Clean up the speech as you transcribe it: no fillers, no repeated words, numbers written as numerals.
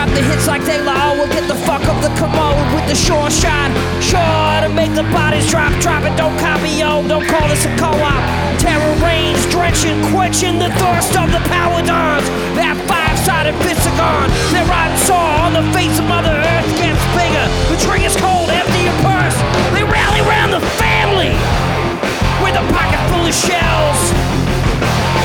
drop the hits like De La. We'll get the fuck up the commode with the sure shot. Sure to make the bodies drop it, don't copy, yo, don't call this a co-op. Terror reigns, drenching, quenching the thirst of the power dons. That five-sided fist are gone. Their rotten saw on the face of Mother Earth gets bigger. The